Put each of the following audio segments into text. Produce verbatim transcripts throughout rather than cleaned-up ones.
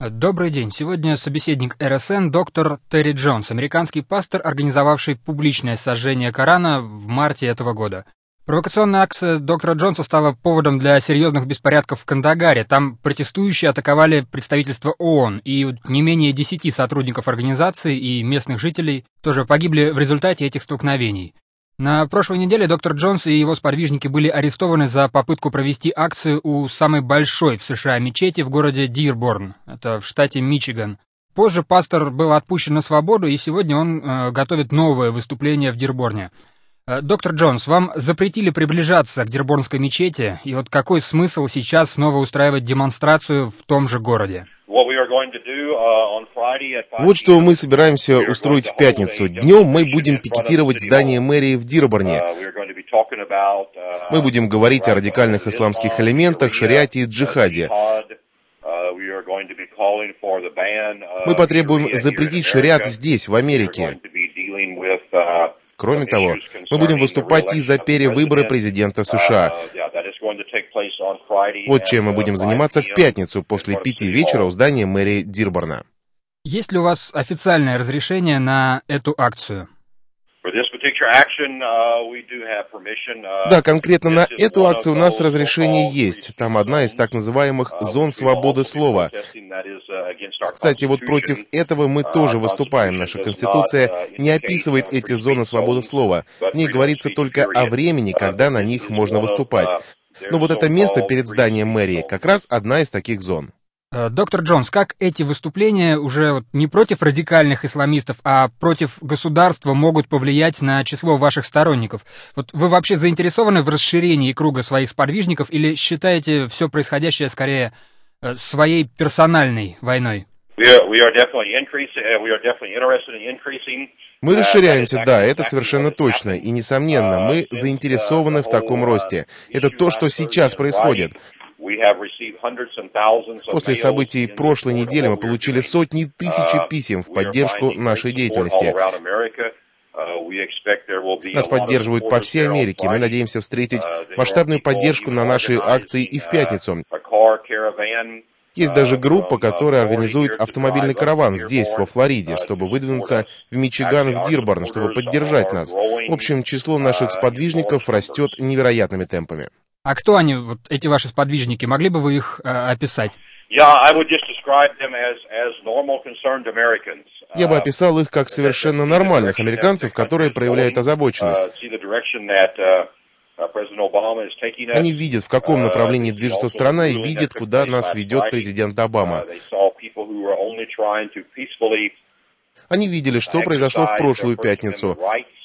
Добрый день. Сегодня собеседник эр эс эн доктор Терри Джонс, американский пастор, организовавший публичное сожжение Корана в марте этого года. Провокационная акция доктора Джонса стала поводом для серьезных беспорядков в Кандагаре. Там протестующие атаковали представительство ООН, и не менее десяти сотрудников организации и местных жителей тоже погибли в результате этих столкновений. На прошлой неделе доктор Джонс и его сподвижники были арестованы за попытку провести акцию у самой большой в США мечети в городе Дирборн, это в штате Мичиган. Позже пастор был отпущен на свободу, и сегодня он э, готовит новое выступление в Дирборне. Э, доктор Джонс, вам запретили приближаться к Дирборнской мечети, и вот какой смысл сейчас снова устраивать демонстрацию в том же городе? Вот что мы собираемся устроить в пятницу. Днем мы будем пикетировать здание мэрии в Дирборне. Мы будем говорить о радикальных исламских элементах, шариате и джихаде. Мы потребуем запретить шариат здесь, в Америке. Кроме того, мы будем выступать и за перевыборы президента США. Вот чем мы будем заниматься в пятницу после пяти вечера у здания мэрии Дирборна. Есть ли у вас официальное разрешение на эту акцию? Да, конкретно на эту акцию у нас разрешение есть. Там одна из так называемых зон свободы слова. Кстати, вот против этого мы тоже выступаем. Наша Конституция не описывает эти зоны свободы слова. В ней говорится только о времени, когда на них можно выступать. Но вот это место перед зданием мэрии как раз одна из таких зон. Доктор Джонс, как эти выступления уже вот не против радикальных исламистов, а против государства могут повлиять на число ваших сторонников? Вот вы вообще заинтересованы в расширении круга своих сподвижников или считаете все происходящее скорее своей персональной войной? Мы расширяемся, да, это совершенно точно, и, несомненно, мы заинтересованы в таком росте. Это то, что сейчас происходит. После событий прошлой недели мы получили сотни тысяч писем в поддержку нашей деятельности. Нас поддерживают по всей Америке. Мы надеемся встретить масштабную поддержку на нашей акции и в пятницу. Есть даже группа, которая организует автомобильный караван здесь, во Флориде, чтобы выдвинуться в Мичиган, в Дирборн, чтобы поддержать нас. В общем, число наших сподвижников растет невероятными темпами. А кто они, вот эти ваши сподвижники? Могли бы вы их э, описать? Я бы описал их как совершенно нормальных американцев, которые проявляют озабоченность. Они видят, в каком направлении движется страна, и видят, куда нас ведет президент Обама. Они видели, что произошло в прошлую пятницу.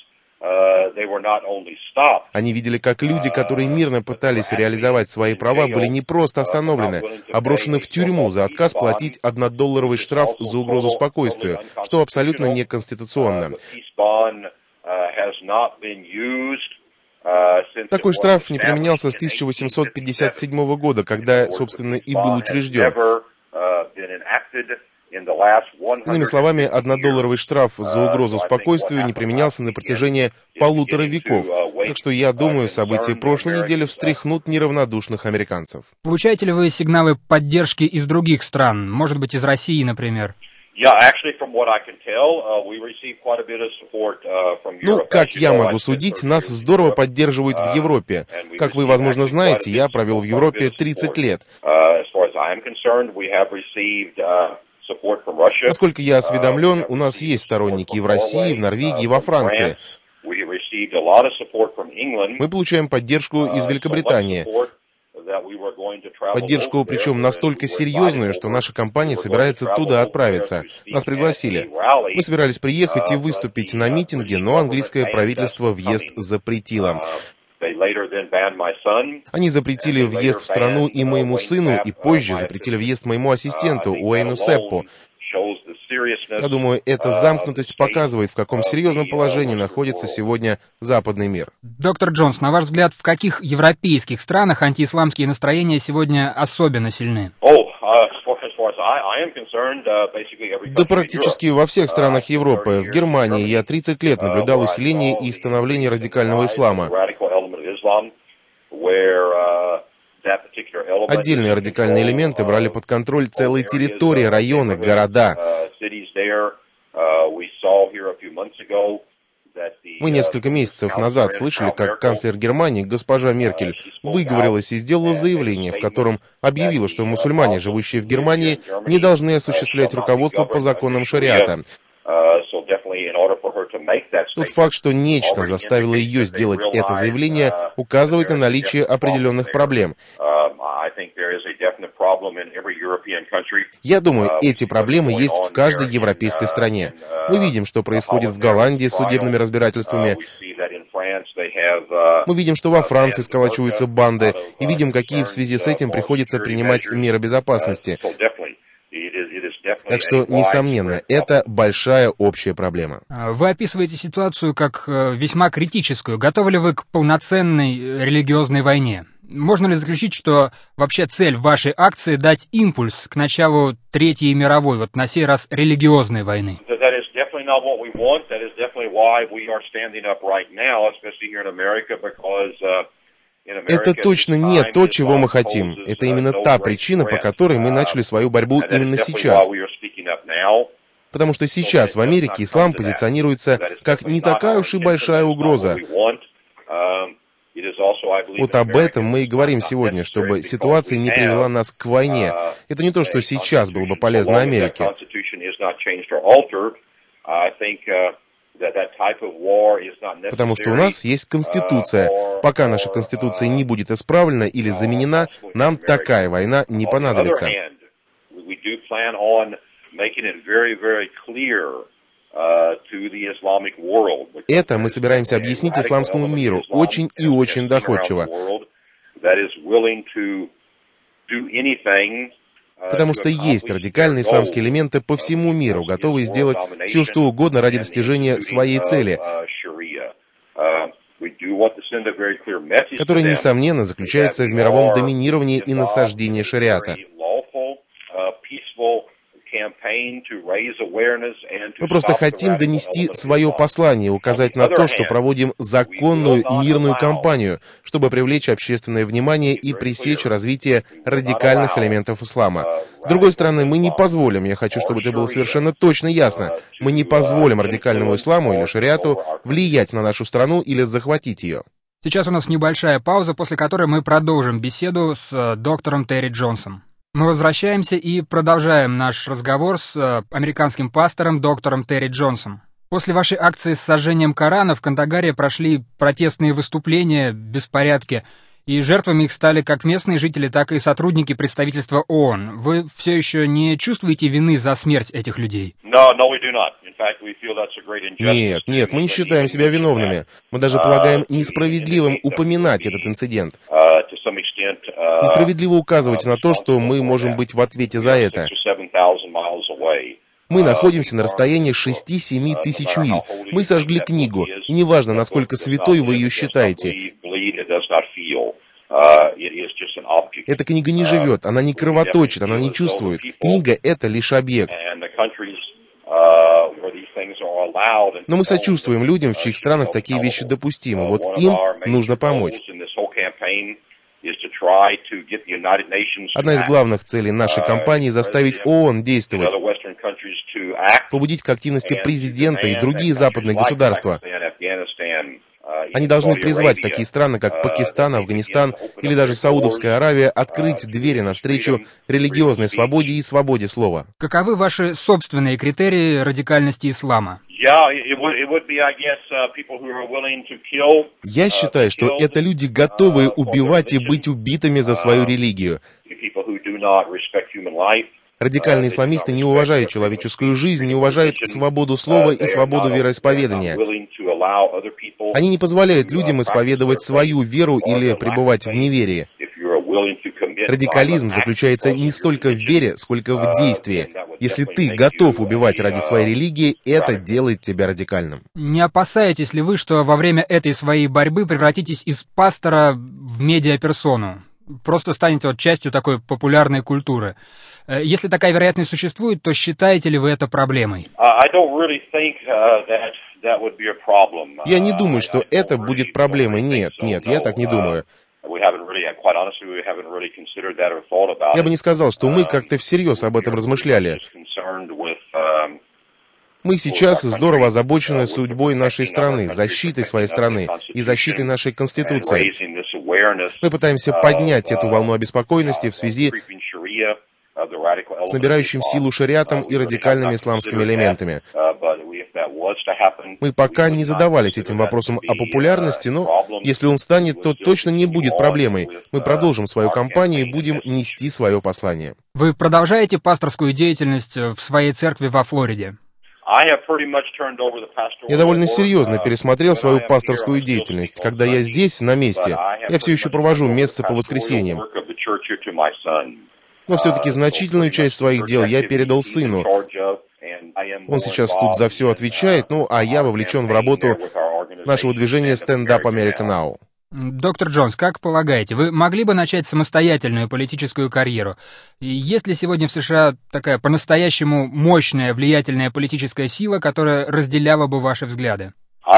Они видели, как люди, которые мирно пытались реализовать свои права, были не просто остановлены, а брошены в тюрьму за отказ платить однодолларовый штраф за угрозу спокойствию, что абсолютно неконституционно. Такой штраф не применялся с тысяча восемьсот пятьдесят седьмого года, когда, собственно, и был учрежден. Иными словами, однодолларовый штраф за угрозу спокойствию не применялся на протяжении полутора веков. Так что, я думаю, события прошлой недели встряхнут неравнодушных американцев. Получаете ли вы сигналы поддержки из других стран, может быть, из России, например? Ну, как я могу судить, нас здорово поддерживают в Европе. Как вы, возможно, знаете, я провел в Европе тридцать лет. Насколько я осведомлен, у нас есть сторонники и в России, и в Норвегии, и во Франции. Мы получаем поддержку из Великобритании. Поддержку, причем настолько серьезную, что наша компания собирается туда отправиться. Нас пригласили. Мы собирались приехать и выступить на митинге, но английское правительство въезд запретило. Они запретили въезд в страну и моему сыну, и позже запретили въезд моему ассистенту Уэйну Сеппу. Я думаю, эта замкнутость показывает, в каком серьезном положении находится сегодня западный мир. Доктор Джонс, на ваш взгляд, в каких европейских странах антиисламские настроения сегодня особенно сильны? Да практически во всех странах Европы. В Германии я тридцать лет наблюдал усиление и становление радикального ислама. Отдельные радикальные элементы брали под контроль целые территории, районы, города. Мы несколько месяцев назад слышали, как канцлер Германии, госпожа Меркель, выговорилась и сделала заявление, в котором объявила, что мусульмане, живущие в Германии, не должны осуществлять руководство по законам шариата. Тот факт, что нечто заставило ее сделать это заявление, указывает на наличие определенных проблем. Я думаю, эти проблемы есть в каждой европейской стране. Мы видим, что происходит в Голландии с судебными разбирательствами. Мы видим, что во Франции сколачиваются банды, и видим, какие в связи с этим приходится принимать меры безопасности. Так что, несомненно, это большая общая проблема. Вы описываете ситуацию как весьма критическую. Готовы ли вы к полноценной религиозной войне? Можно ли заключить, что вообще цель вашей акции — дать импульс к началу Третьей мировой, вот на сей раз религиозной войны? Это точно не то, чего мы хотим. Это именно та причина, по которой мы начали свою борьбу именно сейчас. Потому что сейчас в Америке ислам позиционируется как не такая уж и большая угроза. Вот об этом мы и говорим сегодня, чтобы ситуация не привела нас к войне. Это не то, что сейчас было бы полезно Америке. Потому что у нас есть Конституция. Пока наша Конституция не будет исправлена или заменена, нам такая война не понадобится. Это мы собираемся объяснить исламскому миру очень и очень доходчиво. Потому что есть радикальные исламские элементы по всему миру, готовые сделать все, что угодно ради достижения своей цели, которая, несомненно, заключается в мировом доминировании и насаждении шариата. Мы просто хотим донести свое послание, указать на то, что проводим законную мирную кампанию, чтобы привлечь общественное внимание и пресечь развитие радикальных элементов ислама. С другой стороны, мы не позволим, я хочу, чтобы это было совершенно точно ясно, мы не позволим радикальному исламу или шариату влиять на нашу страну или захватить ее. Сейчас у нас небольшая пауза, после которой мы продолжим беседу с доктором Терри Джонсом. Мы возвращаемся и продолжаем наш разговор с э, американским пастором доктором Терри Джонсом. После вашей акции с сожжением Корана в Кандагаре прошли протестные выступления, беспорядки, и жертвами их стали как местные жители, так и сотрудники представительства ООН. Вы все еще не чувствуете вины за смерть этих людей? Нет, нет, мы не считаем себя виновными. Мы даже полагаем несправедливым упоминать этот инцидент. Несправедливо указывать на то, что мы можем быть в ответе за это. Мы находимся на расстоянии шести-семи тысяч миль. Мы сожгли книгу, и неважно, насколько святой вы ее считаете. Эта книга не живет, она не кровоточит, она не чувствует. Книга — это лишь объект. Но мы сочувствуем людям, в чьих странах такие вещи допустимы. Вот им нужно помочь. Одна из главных целей нашей кампании — заставить ООН действовать, побудить к активности президента и другие западные государства. Они должны призвать такие страны, как Пакистан, Афганистан или даже Саудовская Аравия, открыть двери навстречу религиозной свободе и свободе слова. Каковы ваши собственные критерии радикальности ислама? Я считаю, что это люди, готовые убивать и быть убитыми за свою религию. Радикальные исламисты не уважают человеческую жизнь, не уважают свободу слова и свободу вероисповедания. Они не позволяют людям исповедовать свою веру или пребывать в неверии. Радикализм заключается не столько в вере, сколько в действии. Если ты готов убивать ради своей религии, это делает тебя радикальным. Не опасаетесь ли вы, что во время этой своей борьбы превратитесь из пастора в медиаперсону? Просто станете вот частью такой популярной культуры? Если такая вероятность существует, то считаете ли вы это проблемой? Я не думаю, что это будет проблемой. Нет, нет, я так не думаю. Я бы не сказал, что мы как-то всерьез об этом размышляли. Мы сейчас здорово озабочены судьбой нашей страны, защитой своей страны и защитой нашей Конституции. Мы пытаемся поднять эту волну обеспокоенности в связи с набирающим силу шариатом и радикальными исламскими элементами. Мы пока не задавались этим вопросом о популярности, но если он станет, то точно не будет проблемой. Мы продолжим свою кампанию и будем нести свое послание. Вы продолжаете пасторскую деятельность в своей церкви во Флориде? Я довольно серьезно пересмотрел свою пасторскую деятельность. Когда я здесь, на месте, я все еще провожу мессы по воскресеньям. Но все-таки значительную часть своих дел я передал сыну. Он сейчас тут за все отвечает, ну, а я вовлечен в работу нашего движения Stand Up America Now. Доктор Джонс, как полагаете, вы могли бы начать самостоятельную политическую карьеру? И есть ли сегодня в США такая по-настоящему мощная, влиятельная политическая сила, которая разделяла бы ваши взгляды?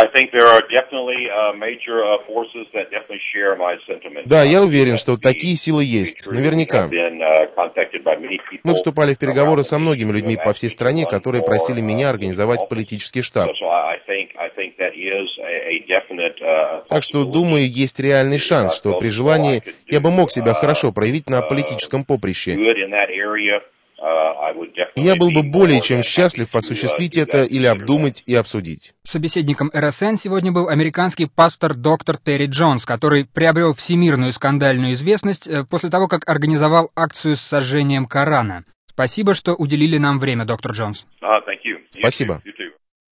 Да, я уверен, что такие силы есть, наверняка. Мы вступали в переговоры со многими людьми по всей стране, которые просили меня организовать политический штаб. Так что, думаю, есть реальный шанс, что при желании я бы мог себя хорошо проявить на политическом поприще. И я был бы более чем счастлив осуществить это или обдумать и обсудить. Собеседником эр эс эн сегодня был американский пастор доктор Терри Джонс, который приобрел всемирную скандальную известность после того, как организовал акцию с сожжением Корана. Спасибо, что уделили нам время, доктор Джонс. Спасибо.